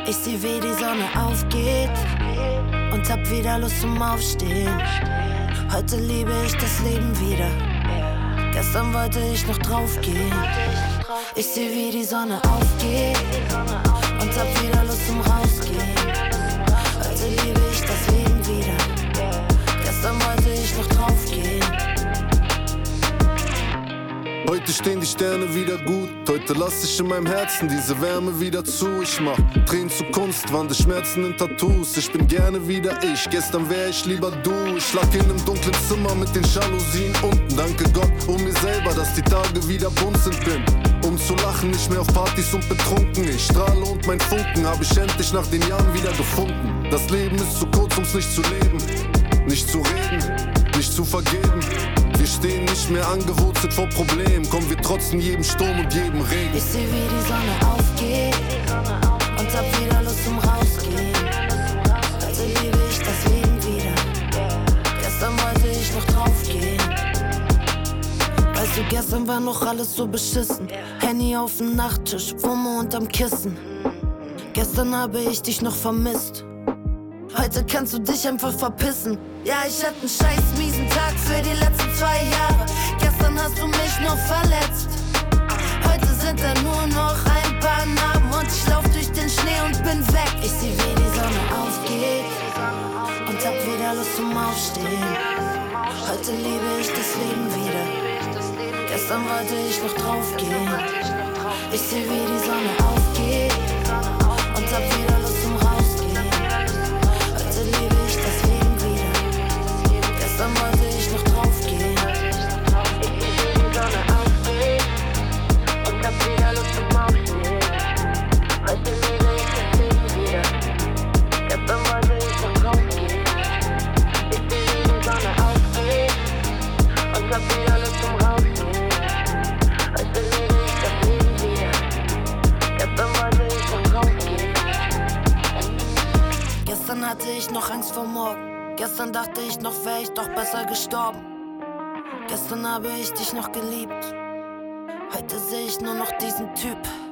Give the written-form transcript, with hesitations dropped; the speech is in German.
Ich seh, wie die Sonne aufgeht und hab wieder Lust zum Aufstehen. Heute liebe ich das Leben wieder. Gestern wollte ich noch draufgehen. Ich seh, wie die Sonne aufgeht und hab wieder Lust zum Rausgehen. Heute liebe ich das Leben wieder. Gestern wollte ich noch draufgehen. Heute stehen die Sterne wieder gut. Heute lass ich in meinem Herzen diese Wärme wieder zu. Ich mach Tränen zu Kunst, wandle Schmerzen in Tattoos. Ich bin gerne wieder ich, gestern wär ich lieber du. Ich lag in einem dunklen Zimmer mit den Jalousien unten. Danke Gott um mir selber, dass die Tage wieder bunt sind. Bin um zu lachen, nicht mehr auf Partys und betrunken. Ich strahle und mein Funken hab ich endlich nach den Jahren wieder gefunden. Das Leben ist zu kurz, um's nicht zu leben, nicht zu reden, nicht zu vergeben. Wir stehen nicht mehr angewurzelt vor Problemen, kommen wir trotz in jedem Sturm und jedem Regen. Ich seh, wie die Sonne aufgeht und hab wieder Lust zum Rausgehen. Heute liebe ich das Leben wieder. Gestern wollte ich noch draufgehen. Weißt du, gestern war noch alles so beschissen. Handy auf dem Nachttisch, Wumme unterm Kissen. Gestern habe ich dich noch vermisst. Heute kannst du dich einfach verpissen. Ja, ich hatte einen scheiß miesen Tag für die letzten 2 Jahre. Gestern hast du mich noch verletzt. Heute sind da nur noch ein paar Narben und ich lauf durch den Schnee und bin weg. Ich seh, wie die Sonne aufgeht und hab wieder Lust zum Aufstehen. Heute liebe ich das Leben wieder. Gestern wollte ich noch draufgehen. Ich seh, wie die Sonne aufgeht und hab wieder Lust zum Rausgehen. Heute liebe ich das Leben wieder. Gestern wollte ich noch draufgehen. Ich seh, wie die Sonne aufgeht und hab wieder Lust zum Aufstehen. Heute liebe ich das Leben wieder. Gestern wollte ich noch draufgehen. Ich seh, wie die Sonne aufgeht und hab wieder Lust zum Rausgehen. Heute liebe ich das Leben wieder. Gestern wollte ich noch draufgehen. Gestern hatte ich noch Angst vor morgen. Gestern dachte ich noch, wär ich doch besser gestorben. Gestern habe ich dich noch geliebt. Heute seh ich nur noch diesen Typ.